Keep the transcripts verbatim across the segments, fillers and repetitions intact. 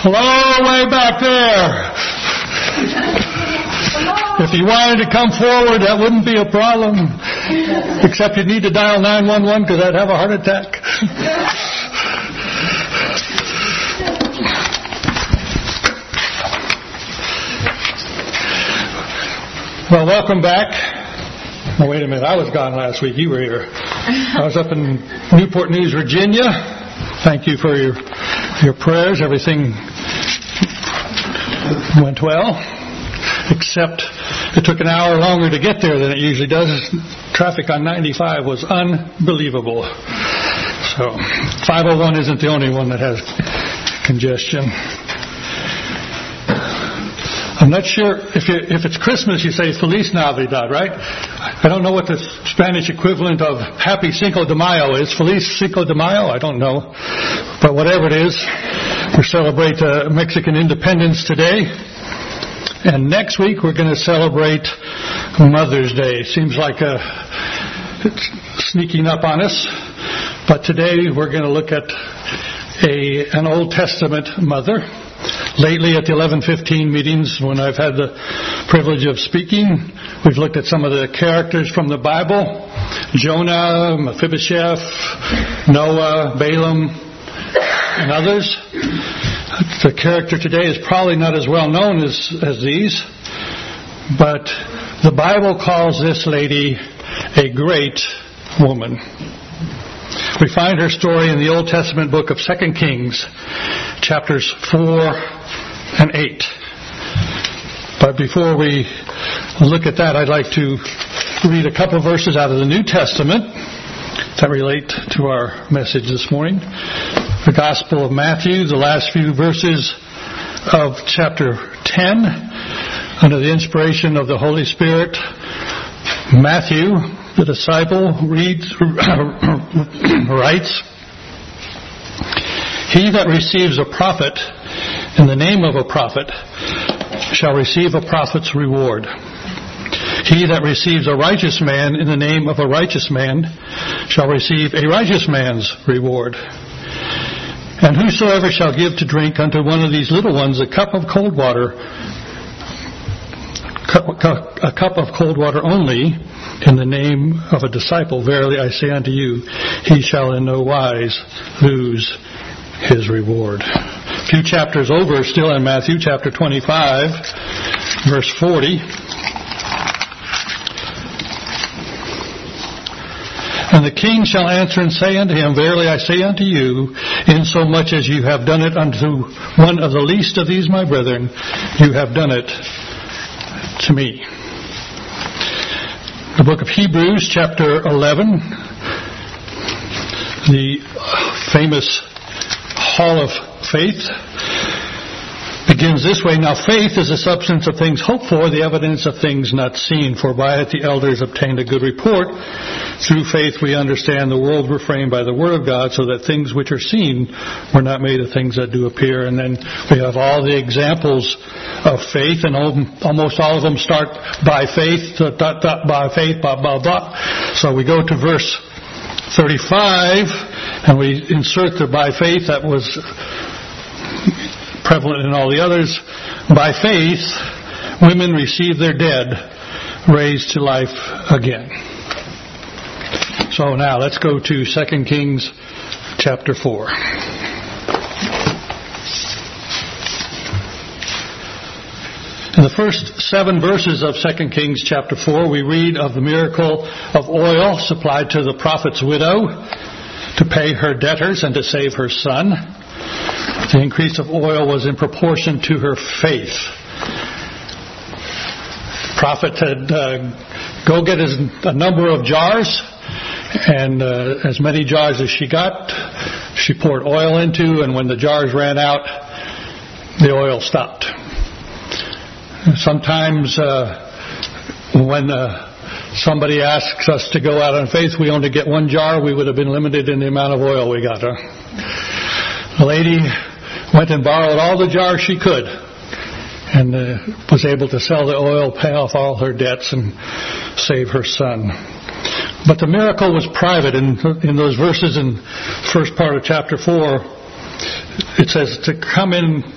Hello, way back there. If you wanted to come forward, that wouldn't be a problem. Except you'd need to dial nine one one because I'd have a heart attack. Well, welcome back. Oh, wait a minute. I was gone last week. You were here. I was up in Newport News, Virginia. Thank you for your your prayers. Everything went well, except it took an hour longer to get there than it usually does. Traffic on ninety-five was unbelievable. So five oh one isn't the only one that has congestion. I'm not sure if you, if it's Christmas, you say Feliz Navidad, right? I don't know what the Spanish equivalent of Happy Cinco de Mayo is. Feliz Cinco de Mayo? I don't know. But whatever it is, we celebrate uh, Mexican independence today. And next week we're going to celebrate Mother's Day. Seems like uh, it's sneaking up on us. But today we're going to look at a an Old Testament mother. Lately at the eleven fifteen meetings when I've had the privilege of speaking, we've looked at some of the characters from the Bible. Jonah, Mephibosheth, Noah, Balaam, and others. The character today is probably not as well known as, as these, but the Bible calls this lady a great woman. We find her story in the Old Testament book of Second Kings, chapters four and eight. But before we look at that, I'd like to read a couple of verses out of the New Testament that relate to our message this morning. The Gospel of Matthew, the last few verses of chapter ten, under the inspiration of the Holy Spirit. Matthew, the disciple, reads, writes, "He that receives a prophet in the name of a prophet shall receive a prophet's reward. He that receives a righteous man in the name of a righteous man shall receive a righteous man's reward. And whosoever shall give to drink unto one of these little ones a cup of cold water, a cup of cold water only, in the name of a disciple, verily I say unto you, he shall in no wise lose his reward." A few chapters over, still in Matthew, chapter twenty-five, verse forty. "And the king shall answer and say unto him, Verily I say unto you, insomuch as you have done it unto one of the least of these my brethren, you have done it to me." The book of Hebrews, chapter eleven, the famous Hall of Faith, begins this way, "Now faith is the substance of things hoped for, the evidence of things not seen. For by it the elders obtained a good report. Through faith we understand the world were framed by the word of God, so that things which are seen were not made of things that do appear." And then we have all the examples of faith, and almost all of them start by faith, dot, dot, by faith, blah, blah, blah. So we go to verse thirty-five, and we insert the by faith that was prevalent in all the others. "By faith, women receive their dead raised to life again." So now let's go to Second Kings chapter four. In the first seven verses of Second Kings chapter four, we read of the miracle of oil supplied to the prophet's widow to pay her debtors and to save her son. The increase of oil was in proportion to her faith. The prophet said, uh, go get a number of jars, and uh, as many jars as she got, she poured oil into, and when the jars ran out, the oil stopped. Sometimes uh, when uh, somebody asks us to go out on faith, we only get one jar, we would have been limited in the amount of oil we got. Huh? The lady went and borrowed all the jars she could and uh, was able to sell the oil, pay off all her debts, and save her son. But the miracle was private. In, in those verses in the first part of chapter four, it says to come in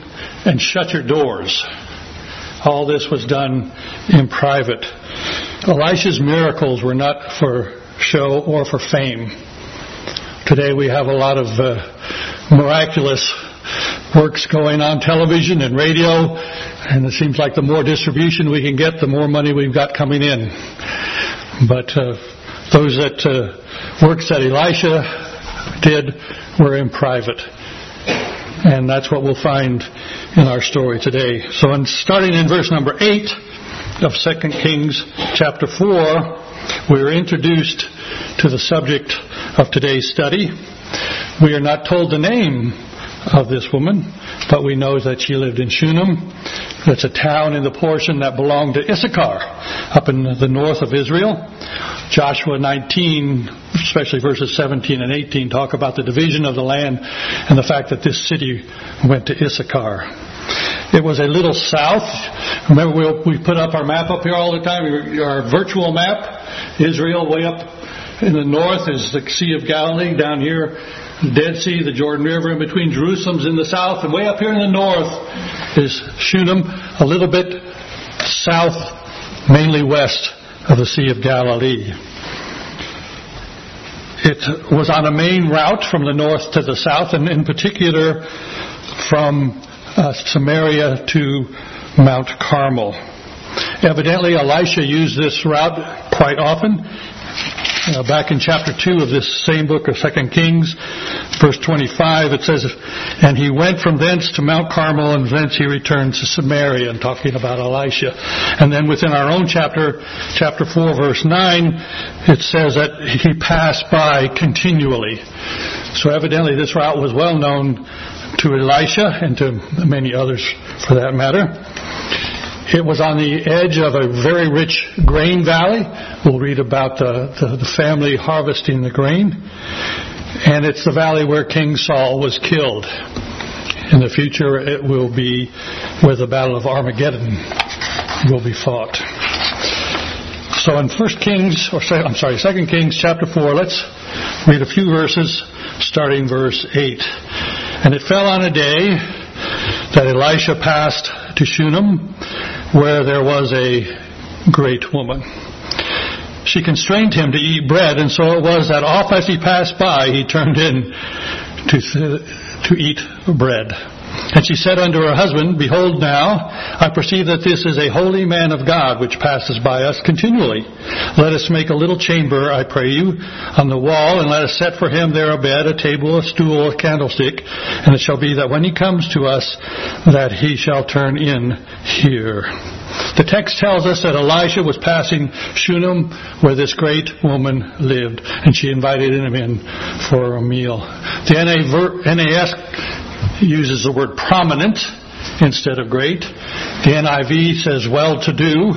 and shut your doors. All this was done in private. Elisha's miracles were not for show or for fame. Today we have a lot of uh, miraculous works going on television and radio, and it seems like the more distribution we can get, the more money we've got coming in. But uh, those that uh, works that Elisha did were in private. And that's what we'll find in our story today. So in, starting in verse number eight of Second Kings chapter four, we're introduced to the subject of today's study. We are not told the name of this woman, but we know that she lived in Shunem. That's a town in the portion that belonged to Issachar, up in the north of Israel. Joshua nineteen, especially verses seventeen and eighteen, talk about the division of the land and the fact that this city went to Issachar. It was a little south. Remember, we we put up our map up here all the time, our virtual map. Israel way up in the north is the Sea of Galilee. Down here, the Dead Sea, the Jordan River. In between, Jerusalem's in the south. And way up here in the north is Shunem, a little bit south, mainly west of the Sea of Galilee. It was on a main route from the north to the south, and in particular from uh, Samaria to Mount Carmel. Evidently, Elisha used this route quite often. Uh, back in chapter two of this same book of Second Kings, verse twenty-five, it says, "And he went from thence to Mount Carmel, and thence he returned to Samaria," and talking about Elisha. And then within our own chapter, chapter four, verse nine, it says that he passed by continually. So evidently this route was well known to Elisha and to many others for that matter. It was on the edge of a very rich grain valley. We'll read about the, the, the family harvesting the grain. And it's the valley where King Saul was killed. In the future, it will be where the Battle of Armageddon will be fought. So in First Kings, or I'm sorry, Second Kings chapter four, let's read a few verses, starting verse eight. "And it fell on a day that Elisha passed to Shunem, where there was a great woman. She constrained him to eat bread, and so it was that oft as he passed by, he turned in to, to eat bread. And she said unto her husband, Behold now, I perceive that this is a holy man of God, which passes by us continually. Let us make a little chamber, I pray you, on the wall, and let us set for him there a bed, a table, a stool, a candlestick. And it shall be that when he comes to us, that he shall turn in here." The text tells us that Elisha was passing Shunem, where this great woman lived, and she invited him in for a meal. The N A S uses the word prominent instead of great. The N I V says well-to-do.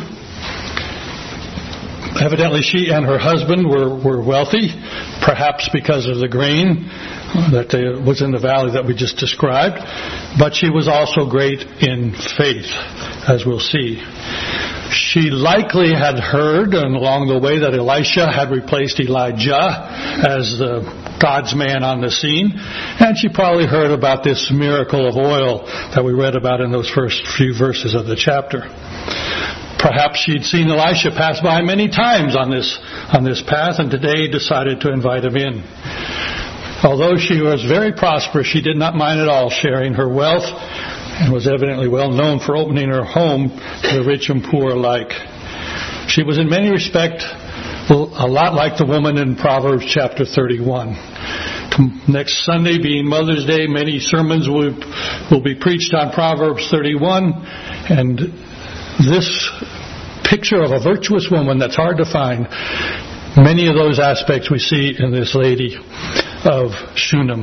Evidently she and her husband were, were wealthy, perhaps because of the grain that was in the valley that we just described. But she was also great in faith, as we'll see. She likely had heard and along the way that Elisha had replaced Elijah as the God's man on the scene. And she probably heard about this miracle of oil that we read about in those first few verses of the chapter. Perhaps she'd seen Elisha pass by many times on this on this path, and today decided to invite him in. Although she was very prosperous, she did not mind at all sharing her wealth, and was evidently well known for opening her home to the rich and poor alike. She was in many respects a lot like the woman in Proverbs chapter thirty-one. Next Sunday, being Mother's Day, many sermons will, will be preached on Proverbs thirty-one, and this picture of a virtuous woman that's hard to find, many of those aspects we see in this lady of Shunem.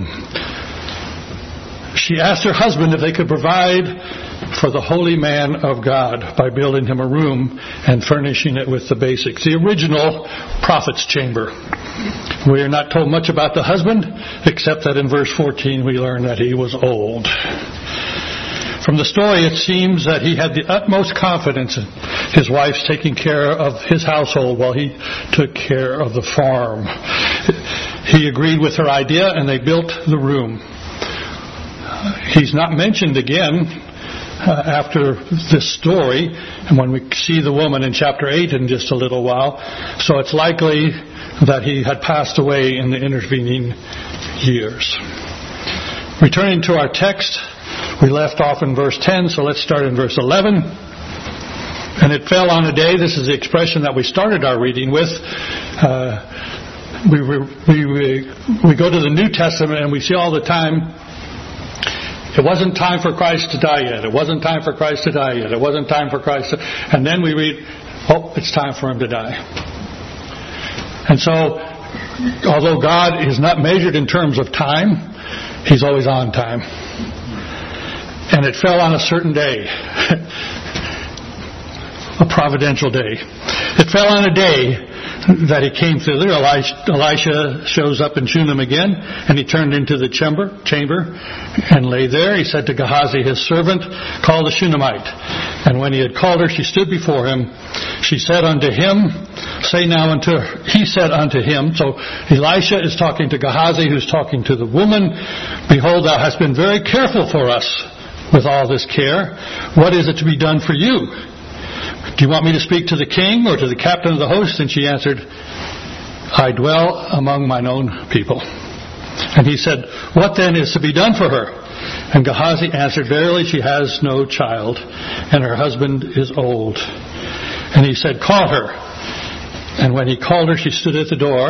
She asked her husband if they could provide for the holy man of God by building him a room and furnishing it with the basics. The original prophet's chamber. We are not told much about the husband, except that in verse fourteen we learn that he was old. From the story, it seems that he had the utmost confidence in his wife's taking care of his household while he took care of the farm. He agreed with her idea, and they built the room. He's not mentioned again uh, after this story, and when we see the woman in chapter eight in just a little while. So it's likely that he had passed away in the intervening years. Returning to our text, we left off in verse ten, so let's start in verse eleven. And it fell on a day, this is the expression that we started our reading with. Uh, we, we, we, we go to the New Testament and we see all the time, it wasn't time for Christ to die yet. It wasn't time for Christ to die yet. It wasn't time for Christ to... And then we read, oh, it's time for him to die. And so, although God is not measured in terms of time, he's always on time. And it fell on a certain day. A providential day. It fell on a day that he came thither. Elisha, Elisha shows up in Shunem again, and he turned into the chamber, chamber and lay there. He said to Gehazi, his servant, call the Shunammite. And when he had called her, she stood before him. She said unto him, say now unto her. He said unto him, so Elisha is talking to Gehazi, who's talking to the woman, behold, thou hast been very careful for us with all this care. What is it to be done for you? Do you want me to speak to the king or to the captain of the host? And she answered, I dwell among mine own people. And he said, what then is to be done for her? And Gehazi answered, verily she has no child, and her husband is old. And he said, call her. And when he called her, she stood at the door.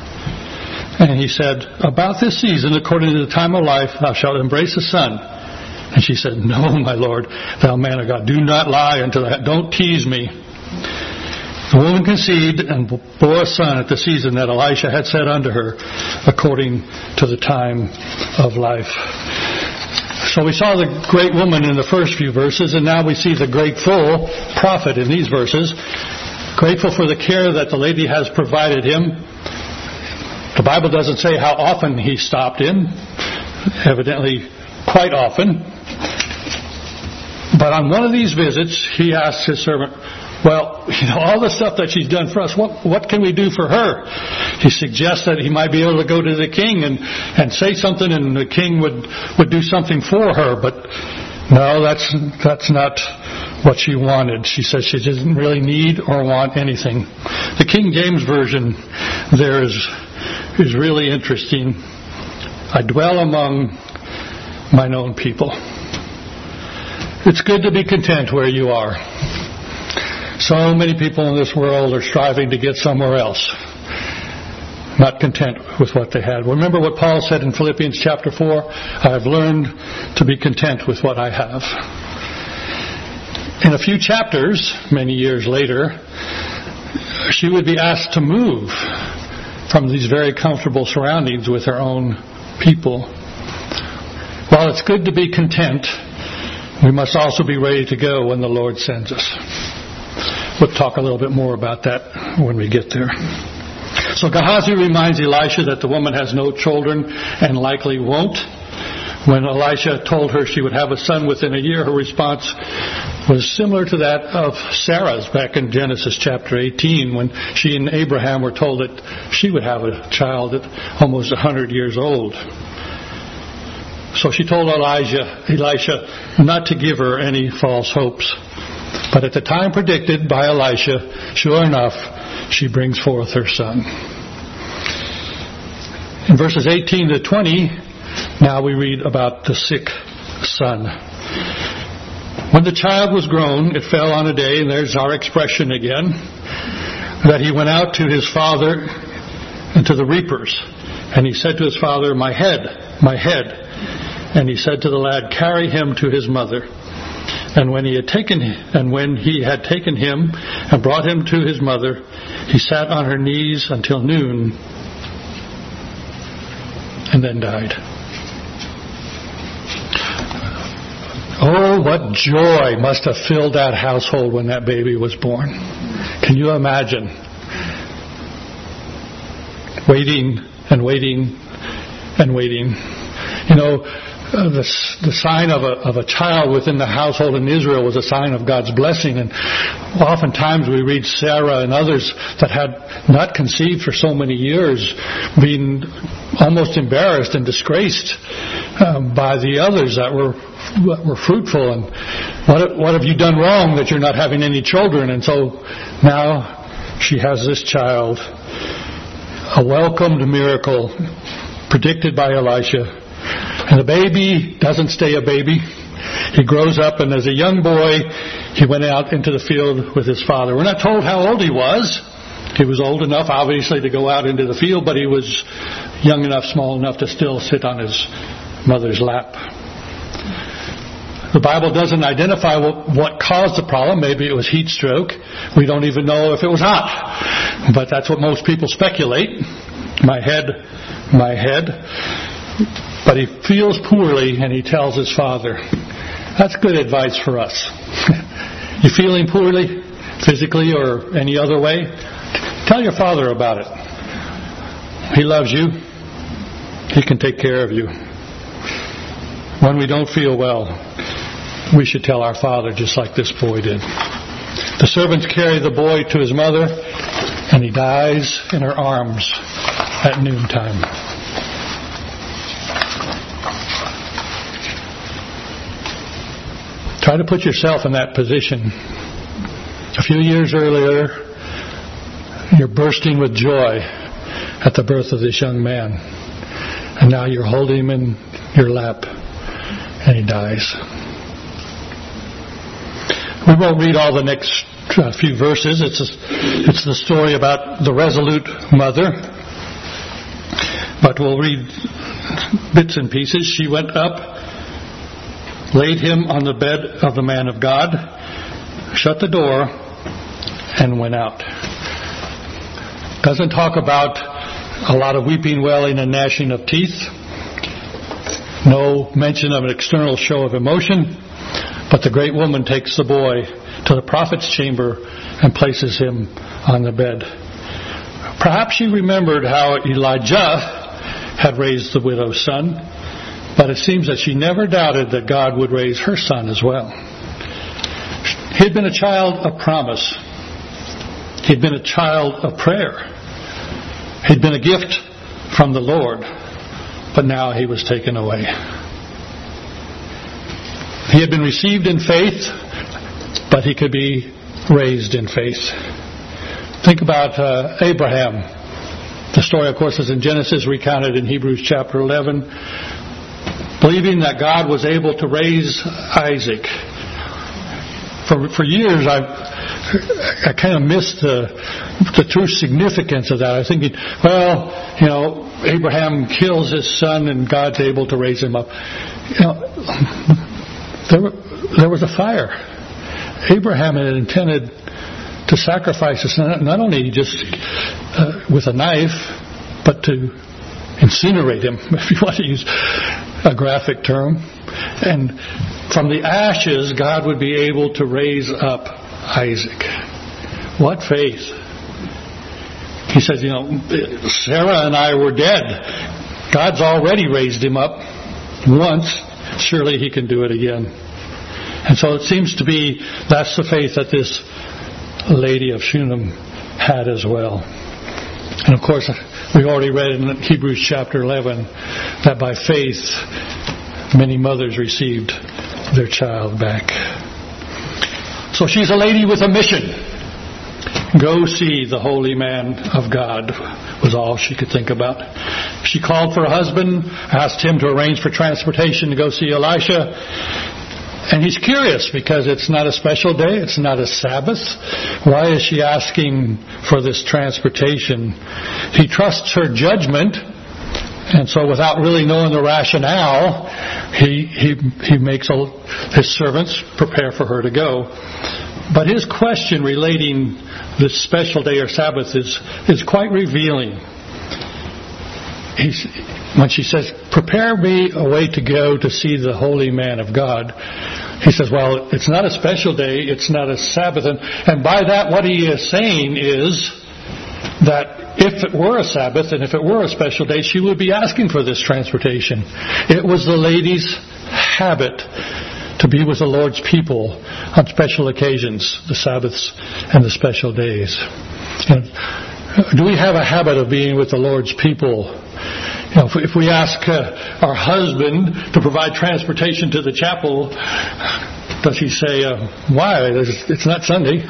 And he said, about this season, according to the time of life, thou shalt embrace a son. And she said, no, my Lord, thou man of God, do not lie unto that. Don't tease me. The woman conceived and bore a son at the season that Elisha had said unto her, according to the time of life. So we saw the great woman in the first few verses, and now we see the grateful prophet in these verses. Grateful for the care that the lady has provided him. The Bible doesn't say how often he stopped in. Evidently, quite often. But on one of these visits, he asked his servant, well, you know, all the stuff that she's done for us, what what can we do for her? He suggests that he might be able to go to the king and, and say something, and the king would, would do something for her. But no, that's that's not what she wanted. She says she doesn't really need or want anything. The King James Version there is is really interesting. I dwell among mine own people. It's good to be content where you are. So many people in this world are striving to get somewhere else, not content with what they had. Remember what Paul said in Philippians chapter four? I have learned to be content with what I have. In a few chapters, many years later, she would be asked to move from these very comfortable surroundings with her own people. While it's good to be content, we must also be ready to go when the Lord sends us. We'll talk a little bit more about that when we get there. So Gehazi reminds Elisha that the woman has no children and likely won't. When Elisha told her she would have a son within a year, her response was similar to that of Sarah's back in Genesis chapter eighteen, when she and Abraham were told that she would have a child at almost one hundred years old. So she told Elijah, Elisha not to give her any false hopes. But at the time predicted by Elisha, sure enough, she brings forth her son. In verses eighteen to twenty, now we read about the sick son. When the child was grown, it fell on a day, and there's our expression again, that he went out to his father and to the reapers. And he said to his father, my head, my head. And he said to the lad, carry him to his mother. And when he had taken and when he had taken him and brought him to his mother, he sat on her knees until noon and then died. Oh, what joy must have filled that household when that baby was born. Can you imagine? Waiting and waiting and waiting. You know, Uh, the, the sign of a, of a child within the household in Israel was a sign of God's blessing. And oftentimes we read Sarah and others that had not conceived for so many years being almost embarrassed and disgraced um, by the others that were were fruitful, and what what have you done wrong that you're not having any children? And so now she has this child, a welcomed miracle predicted by Elisha. And the baby doesn't stay a baby. He grows up, and as a young boy, he went out into the field with his father. We're not told how old he was. He was old enough, obviously, to go out into the field, but he was young enough, small enough to still sit on his mother's lap. The Bible doesn't identify what, what caused the problem. Maybe it was heat stroke. We don't even know if it was hot. But that's what most people speculate. My head, my head. But he feels poorly, and he tells his father. That's good advice for us. You feeling poorly, physically or any other way? Tell your father about it. He loves you. He can take care of you. When we don't feel well, we should tell our father just like this boy did. The servants carry the boy to his mother, and he dies in her arms at noontime. Try to put yourself in that position. A few years earlier, you're bursting with joy at the birth of this young man. And now you're holding him in your lap, and he dies. We won't read all the next uh, few verses. It's a, it's the story about the resolute mother. But we'll read bits and pieces. She went up, laid him on the bed of the man of God, shut the door, and went out. Doesn't talk about a lot of weeping, wailing, and gnashing of teeth. No mention of an external show of emotion. But the great woman takes the boy to the prophet's chamber and places him on the bed. Perhaps she remembered how Elijah had raised the widow's son, but it seems that she never doubted that God would raise her son as well. He had been a child of promise. He'd been a child of prayer. He'd been a gift from the Lord, but now he was taken away. He had been received in faith, but he could be raised in faith. Think about uh, Abraham. The story, of course, is in Genesis, recounted in Hebrews chapter eleven. Believing that God was able to raise Isaac. For for years, I've I kind of missed the the true significance of that. I was thinking, well, you know, Abraham kills his son, and God's able to raise him up. You know, there were, there was a fire. Abraham had intended to sacrifice his son, not only just uh, with a knife, but to incinerate him, if you want to use a graphic term. And from the ashes, God would be able to raise up Isaac. What faith. He says, you know, Sarah and I were dead. God's already raised him up once. Surely he can do it again. And so it seems to be that's the faith that this lady of Shunem had as well. And of course, we already read in Hebrews chapter eleven that by faith many mothers received their child back. So she's a lady with a mission. Go see the holy man of God was all she could think about. She called for a husband, asked him to arrange for transportation to go see Elisha. And he's curious because it's not a special day. It's not a Sabbath. Why is she asking for this transportation? He trusts her judgment. And so without really knowing the rationale, he he he makes all his servants prepare for her to go. But his question relating this special day or Sabbath is, is quite revealing. He's, when she says, prepare me a way to go to see the holy man of God, he says, well, it's not a special day, it's not a Sabbath. And, and by that, what he is saying is that if it were a Sabbath and if it were a special day, she would be asking for this transportation. It was the lady's habit to be with the Lord's people on special occasions, the Sabbaths and the special days. And do we have a habit of being with the Lord's people You know, if, if we ask uh, our husband to provide transportation to the chapel, does he say, uh, why? It's not Sunday.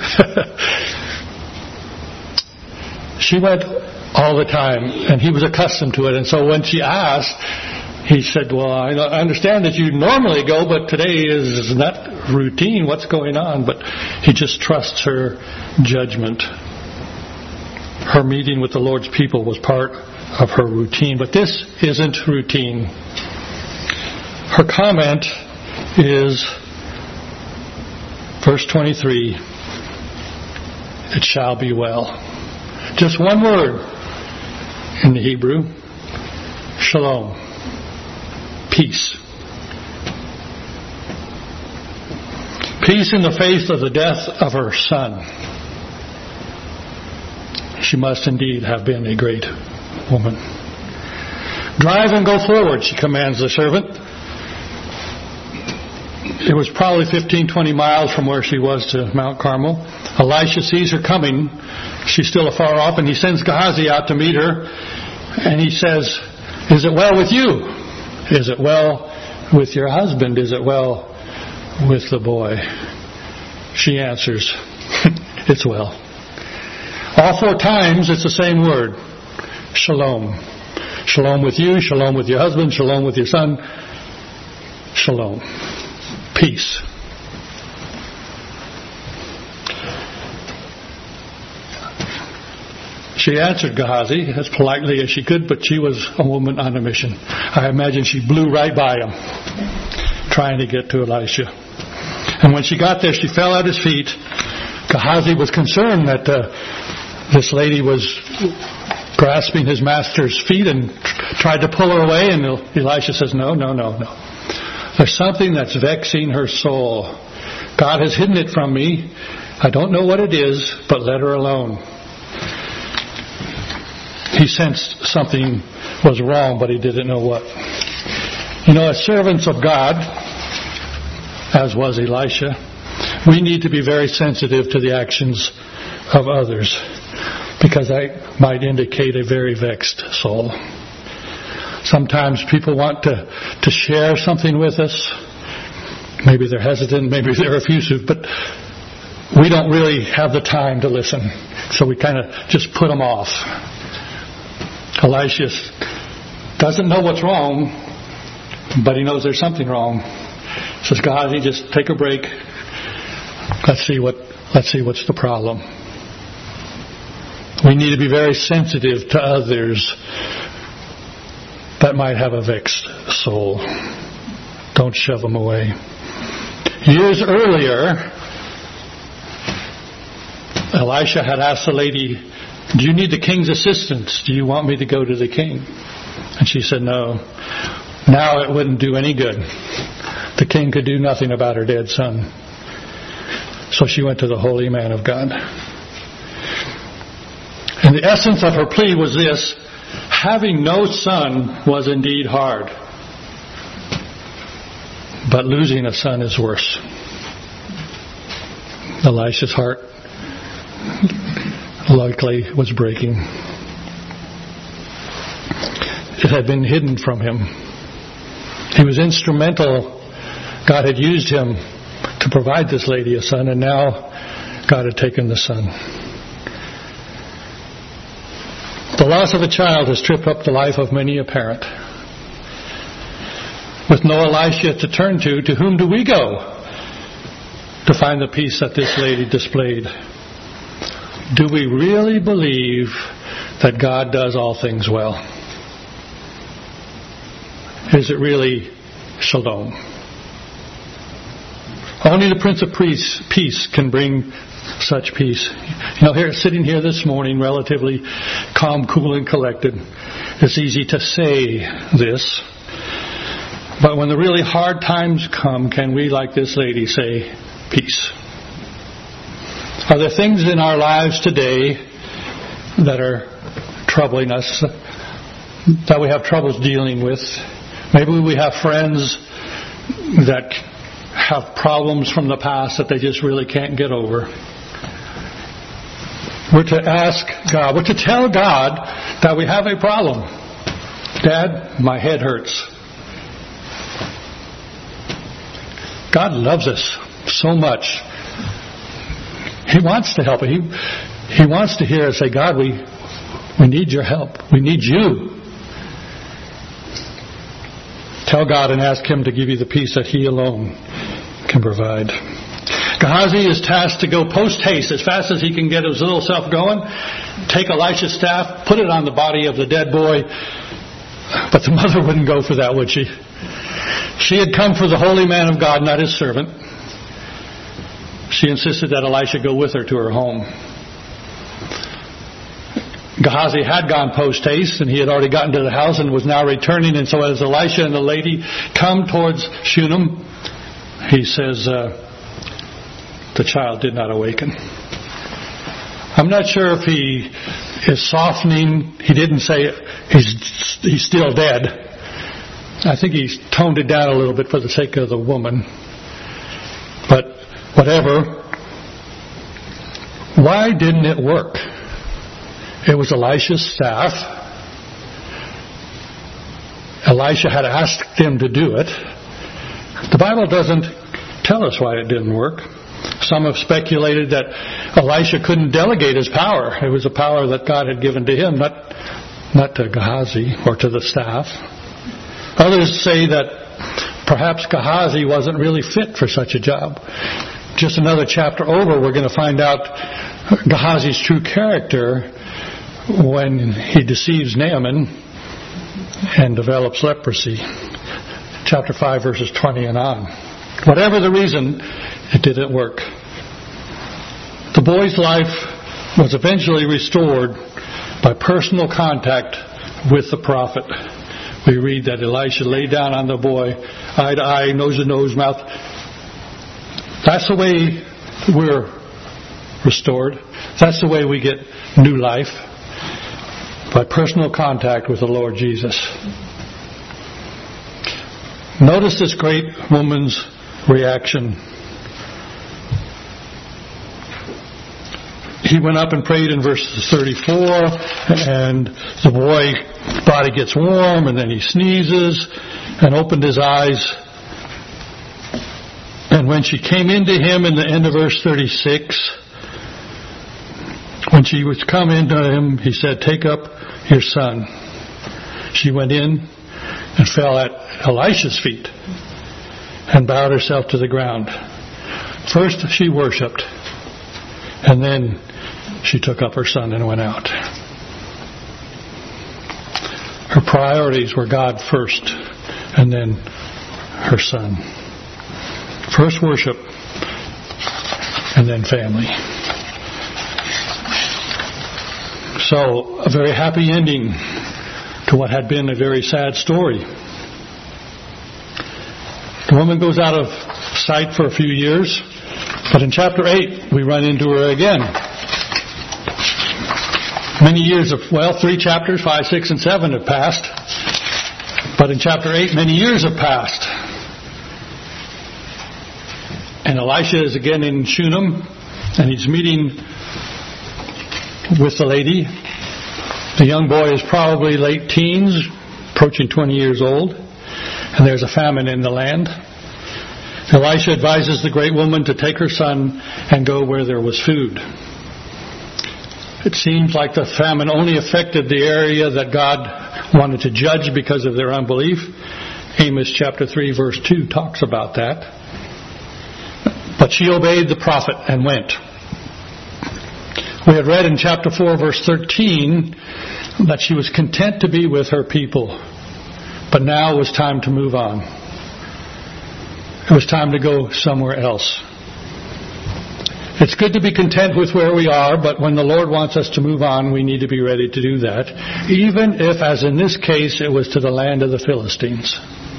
She went all the time, and he was accustomed to it. And so when she asked, he said, well, I understand that you normally go, but today is not routine. What's going on? But he just trusts her judgment. Her meeting with the Lord's people was part of her routine, but this isn't routine. Her comment is verse twenty-three, it shall be well. Just one word in the Hebrew, shalom, peace. Peace in the face of the death of her son. She must indeed have been a great woman. Drive and go forward, she commands the servant. It was probably fifteen, twenty miles from where she was to Mount Carmel. Elisha sees her coming. She's still afar off, and he sends Gehazi out to meet her. And he says, is it well with you? Is it well with your husband? Is it well with the boy? She answers, it's well. All four times it's the same word, shalom. Shalom with you, shalom with your husband, shalom with your son, shalom. Peace. She answered Gehazi as politely as she could, but she was a woman on a mission. I imagine she blew right by him, trying to get to Elisha. And when she got there, she fell at his feet. Gehazi was concerned that uh, this lady was grasping his master's feet and tr- tried to pull her away. And Elisha says, no, no, no, no. There's something that's vexing her soul. God has hidden it from me. I don't know what it is, but let her alone. He sensed something was wrong, but he didn't know what. You know, as servants of God, as was Elisha, we need to be very sensitive to the actions of others, because that might indicate a very vexed soul. Sometimes people want to, to share something with us. Maybe they're hesitant, maybe they're effusive, but we don't really have the time to listen. So we kind of just put them off. Elisha doesn't know what's wrong, but he knows there's something wrong. He says, Gehazi, just take a break. Let's see what, let's see what's the problem. We need to be very sensitive to others that might have a vexed soul. Don't shove them away. Years earlier, Elisha had asked the lady, do you need the king's assistance? Do you want me to go to the king? And she said, no. Now it wouldn't do any good. The king could do nothing about her dead son. So she went to the holy man of God. And the essence of her plea was this: having no son was indeed hard, but losing a son is worse. Elisha's heart likely was breaking. It had been hidden from him. He was instrumental. God had used him to provide this lady a son, and now God had taken the son. The loss of a child has tripped up the life of many a parent. With no Elisha to turn to, to whom do we go to find the peace that this lady displayed? Do we really believe that God does all things well? Is it really shalom? Only the Prince of Peace can bring such peace. You know, here, sitting here this morning, relatively calm, cool, and collected, it's easy to say this. But when the really hard times come, can we, like this lady, say, peace? Are there things in our lives today that are troubling us, that we have troubles dealing with? Maybe we have friends that have problems from the past that they just really can't get over. We're to ask God, we're to tell God that we have a problem. Dad, my head hurts. God loves us so much. He wants to help. He, he wants to hear us say, God, we, we need your help. We need you. Tell God and ask Him to give you the peace that He alone can provide. Gehazi is tasked to go post-haste, as fast as he can get his little self going, take Elisha's staff, put it on the body of the dead boy. But the mother wouldn't go for that, would she? She had come for the holy man of God, not his servant. She insisted that Elisha go with her to her home. Gehazi had gone post-haste, and he had already gotten to the house and was now returning. And so as Elisha and the lady come towards Shunem, he says, uh, the child did not awaken. I'm not sure if he is softening. He didn't say he's, he's still dead. I think he's toned it down a little bit for the sake of the woman. But whatever. Why didn't it work? It was Elisha's staff. Elisha had asked him to do it. The Bible doesn't tell us why it didn't work. Some have speculated that Elisha couldn't delegate his power. It was a power that God had given to him, not, not to Gehazi or to the staff. Others say that perhaps Gehazi wasn't really fit for such a job. Just another chapter over, we're going to find out Gehazi's true character when he deceives Naaman and develops leprosy. Chapter five, verses twenty and on. Whatever the reason, it didn't work. The boy's life was eventually restored by personal contact with the prophet. We read that Elisha lay down on the boy, eye to eye, nose to nose, mouth. That's the way we're restored. That's the way we get new life. By personal contact with the Lord Jesus. Notice this great woman's reaction. He went up and prayed in verse thirty-four, and the boy's body gets warm, and then he sneezes and opened his eyes. And when she came into him in the end of verse thirty-six, when she was come into him, he said, "Take up your son." She went in and fell at Elisha's feet and bowed herself to the ground. First she worshipped, and then she took up her son and went out. Her priorities were God first, and then her son. First worship, and then family. So, a very happy ending to what had been a very sad story. The woman goes out of sight for a few years, but in chapter eight, we run into her again. Many years of, well, three chapters, five, six, and seven have passed. But in chapter eight, many years have passed. And Elisha is again in Shunem, and he's meeting with the lady. The young boy is probably late teens, approaching twenty years old, and there's a famine in the land. Elisha advises the great woman to take her son and go where there was food. It seems like the famine only affected the area that God wanted to judge because of their unbelief. Amos chapter three verse two talks about that. But she obeyed the prophet and went. We had read in chapter four verse thirteen that she was content to be with her people. But now it was time to move on. It was time to go somewhere else. It's good to be content with where we are, but when the Lord wants us to move on, we need to be ready to do that, even if, as in this case, it was to the land of the Philistines.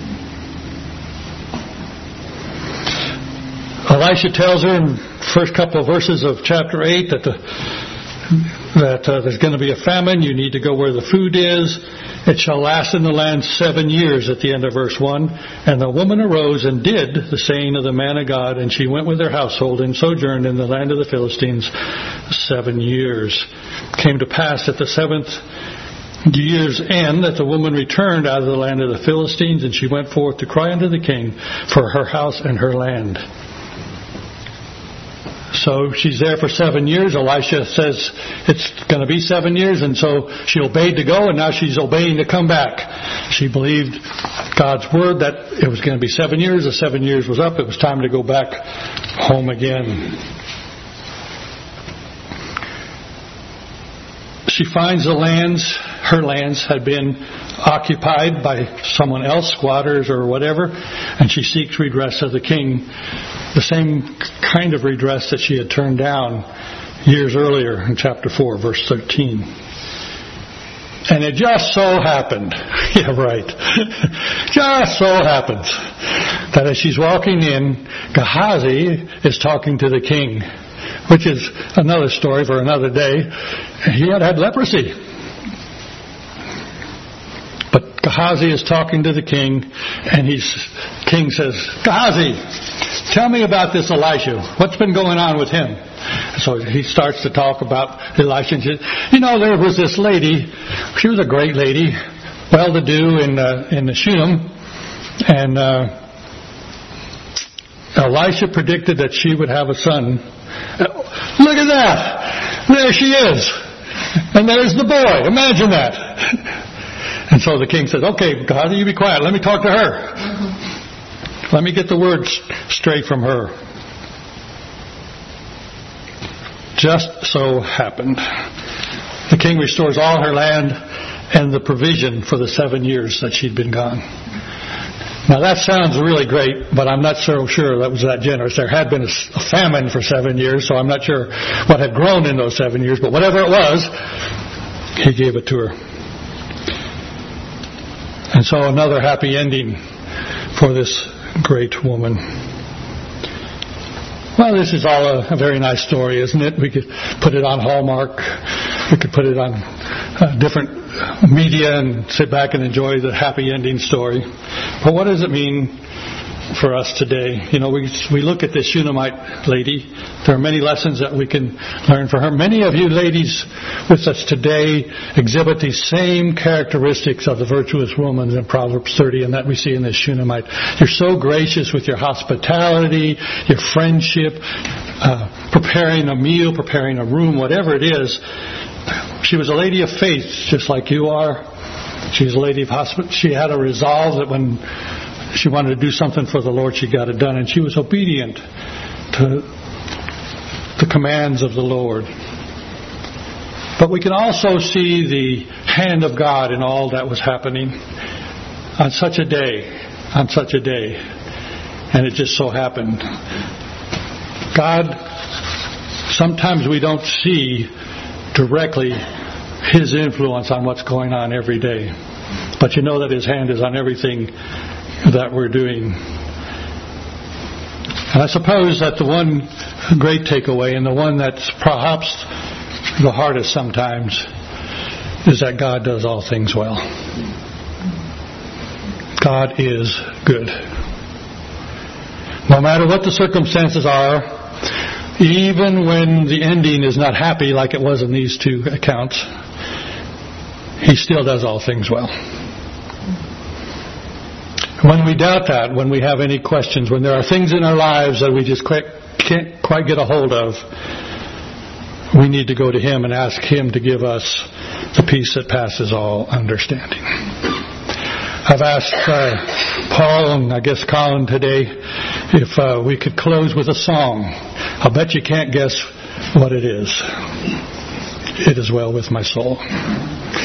Elisha tells her in the first couple of verses of chapter eight that the, that uh, there's going to be a famine. You need to go where the food is. It shall last in the land seven years at the end of verse one. And the woman arose and did the saying of the man of God, and she went with her household and sojourned in the land of the Philistines seven years. It came to pass at the seventh The year's end that the woman returned out of the land of the Philistines, and she went forth to cry unto the king for her house and her land. So she's there for seven years. Elisha says it's going to be seven years, and so she obeyed to go, and now she's obeying to come back. She believed God's word that it was going to be seven years. The seven years was up. It was time to go back home again. She finds the lands, her lands had been occupied by someone else, squatters or whatever, and she seeks redress of the king, the same kind of redress that she had turned down years earlier in chapter four, verse thirteen. And it just so happened, yeah right, just so happens that as she's walking in, Gehazi is talking to the king, which is another story for another day. He had had leprosy. But Gehazi is talking to the king, and he's king says, Gehazi, tell me about this Elisha. What's been going on with him? So he starts to talk about Elisha. And says, you know, there was this lady. She was a great lady, well-to-do in uh, in the Shunem, and uh, Elisha predicted that she would have a son. Look at that! There she is! And there's the boy. Imagine that. And so the king says, okay, Gehazi, you be quiet. Let me talk to her. Mm-hmm. Let me get the words straight from her. Just so happened. The king restores all her land and the provision for the seven years that she'd been gone. Now that sounds really great, but I'm not so sure that was that generous. There had been a famine for seven years, so I'm not sure what had grown in those seven years, but whatever it was, he gave it to her. And so another happy ending for this great woman. Well, this is all a, a very nice story, isn't it? We could put it on Hallmark. We could put it on uh, different media and sit back and enjoy the happy ending story. But what does it mean for us today? You know, we we look at this Shunammite lady. There are many lessons that we can learn from her. Many of you ladies with us today exhibit these same characteristics of the virtuous woman in Proverbs thirty, and that we see in this Shunammite. You're so gracious with your hospitality, your friendship, uh, preparing a meal, preparing a room, whatever it is. She was a lady of faith, just like you are. She was a lady of hospitality. She had a resolve that when she wanted to do something for the Lord, she got it done. And she was obedient to the commands of the Lord. But we can also see the hand of God in all that was happening on such a day, on such a day. And it just so happened. God, sometimes we don't see directly His influence on what's going on every day. But you know that His hand is on everything that we're doing. And I suppose that the one great takeaway, and the one that's perhaps the hardest sometimes, is that God does all things well. God is good. No matter what the circumstances are, even when the ending is not happy like it was in these two accounts, He still does all things well. When we doubt that, when we have any questions, when there are things in our lives that we just quite, can't quite get a hold of, we need to go to Him and ask Him to give us the peace that passes all understanding. I've asked uh, Paul and I guess Colin today if uh, we could close with a song. I'll bet you can't guess what it is. It is well with my soul.